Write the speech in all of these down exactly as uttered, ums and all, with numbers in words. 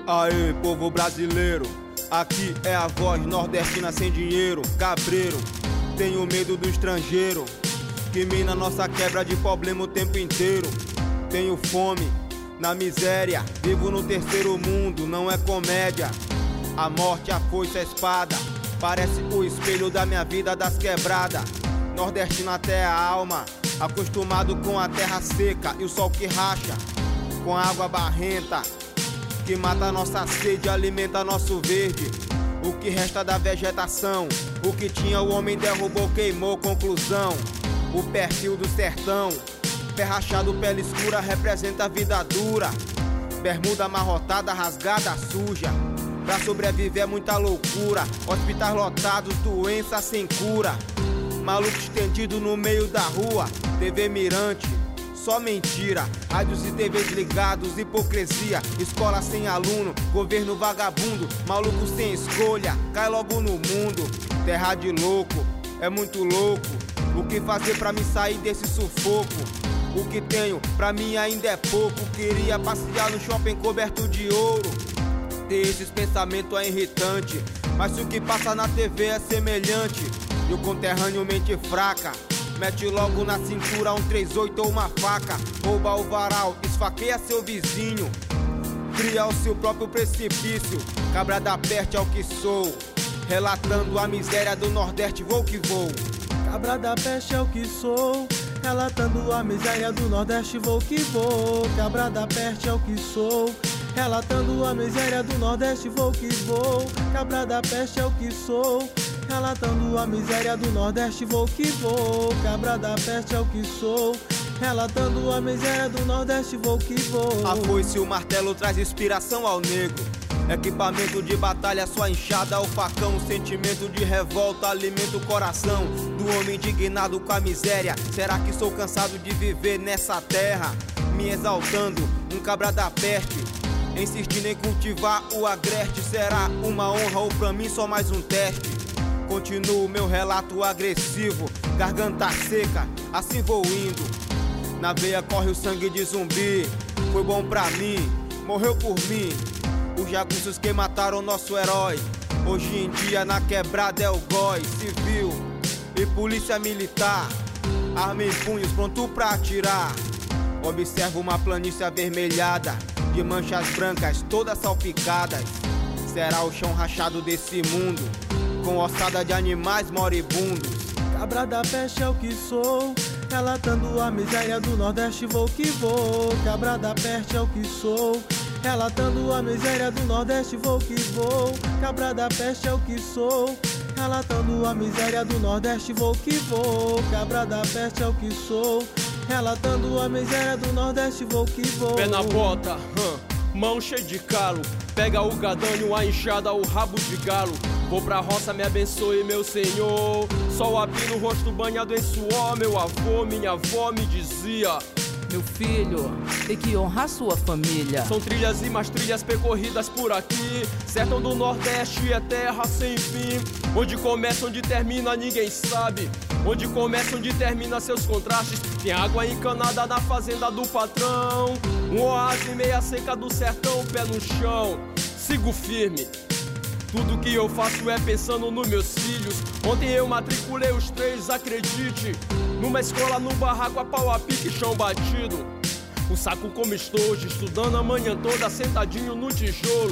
Aê, povo brasileiro, aqui é a voz nordestina sem dinheiro, cabreiro. Tenho medo do estrangeiro, que mina nossa quebra de problema o tempo inteiro. Tenho fome, na miséria, vivo no terceiro mundo, não é comédia. A morte, a foice, a espada, parece o espelho da minha vida das quebradas. Nordestino até a alma, acostumado com a terra seca e o sol que racha, com a água barrenta que mata nossa sede, alimenta nosso verde. O que resta da vegetação, o que tinha o homem derrubou, queimou, conclusão. O perfil do sertão, pé rachado, pele escura, representa a vida dura. Bermuda amarrotada, rasgada, suja. Pra sobreviver é muita loucura. Hospitais lotados, doença sem cura. Maluco estendido no meio da rua. T V mirante, só mentira. Rádios e T Vs ligados, hipocrisia. Escola sem aluno, governo vagabundo. Maluco sem escolha, cai logo no mundo. Terra de louco, é muito louco. O que fazer pra me sair desse sufoco? O que tenho pra mim ainda é pouco. Queria passear no shopping coberto de ouro. Ter esses pensamentos é irritante, mas se o que passa na T V é semelhante. E o conterrâneo mente fraca mete logo na cintura um três oito ou uma faca. Rouba o varal, esfaqueia seu vizinho, cria o seu próprio precipício. Cabra da peste é o que sou, relatando a miséria do Nordeste, vou que vou. Cabra da peste é o que sou, relatando a miséria do Nordeste, vou que vou. Cabra da peste é o que sou, relatando a miséria do Nordeste, vou que vou. Cabra da peste é o que sou, relatando a miséria do Nordeste, vou que vou. Cabra da peste é o que sou, relatando a miséria do Nordeste, vou que vou. A foice e o martelo traz inspiração ao negro. Equipamento de batalha, sua enxada, o facão. Sentimento de revolta alimenta o coração do homem indignado com a miséria. Será que sou cansado de viver nessa terra? Me exaltando, um cabra da peste, insistindo em cultivar o agreste. Será uma honra ou pra mim só mais um teste? Continuo meu relato agressivo, garganta seca, assim vou indo. Na veia corre o sangue de zumbi. Foi bom pra mim, morreu por mim. Os jagunços que mataram nosso herói. Hoje em dia na quebrada é o góis. Civil e polícia militar, arma em punhos, pronto pra atirar. Observo uma planície avermelhada, de manchas brancas todas salpicadas. Será o chão rachado desse mundo, com ossada de animais moribundos. Cabra da peste é o que sou, relatando a miséria do Nordeste, vou que vou. Cabra da peste é o que sou, relatando a miséria do Nordeste, vou que vou. Cabra da peste é o que sou, relatando a miséria do Nordeste, vou que vou. Cabra da peste é o que sou, relatando a miséria do Nordeste, vou que vou. Pé na bota, hum, mão cheia de calo. Pega o gadanho, a enxada, o rabo de galo. Vou pra roça, me abençoe, meu Senhor. Sol a pino, rosto banhado em suor. Meu avô, minha avó me dizia: meu filho, tem que honrar sua família. São trilhas e mais trilhas percorridas por aqui. Sertão do Nordeste é terra sem fim. Onde começa, onde termina, ninguém sabe. Onde começa, onde termina seus contrastes. Tem água encanada na fazenda do patrão. Um oásis meia seca do sertão, pé no chão. Sigo firme. Tudo que eu faço é pensando nos meus filhos. Ontem eu matriculei os três, acredite. Numa escola, no barraco, a pau a pique, chão batido. Um saco como estojo, estudando a manhã toda, sentadinho no tijolo.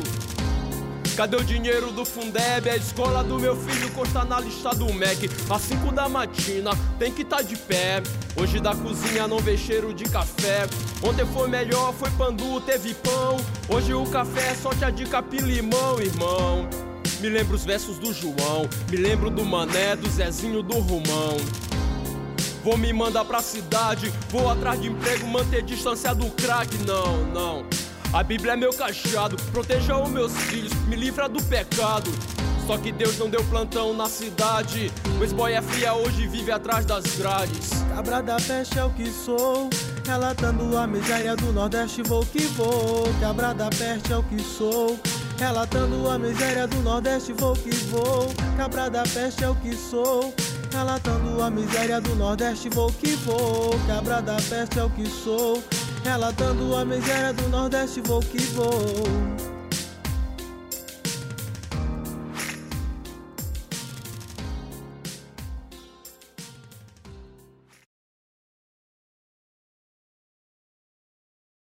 Cadê o dinheiro do Fundeb? A escola do meu filho consta na lista do M E C. Às cinco da matina, tem que tá de pé. Hoje da cozinha não vê cheiro de café. Ontem foi melhor, foi pandu, teve pão. Hoje o café é só tia de capim-limão, irmão. Me lembro os versos do João, me lembro do Mané, do Zezinho, do Romão. Vou me mandar pra cidade, vou atrás de emprego, manter distância do crack, não, não. A Bíblia é meu cajado, proteja os meus filhos, me livra do pecado. Só que Deus não deu plantão na cidade, o ex-boy é fria, hoje vive atrás das grades. Cabra da peste é o que sou, relatando a miséria do Nordeste, vou que vou. Cabra da peste é o que sou, relatando a miséria do Nordeste, vou que vou. Cabra da peste é o que sou, relatando a miséria do Nordeste, vou que vou. Cabra da peste é o que sou, relatando a miséria do Nordeste, vou que vou.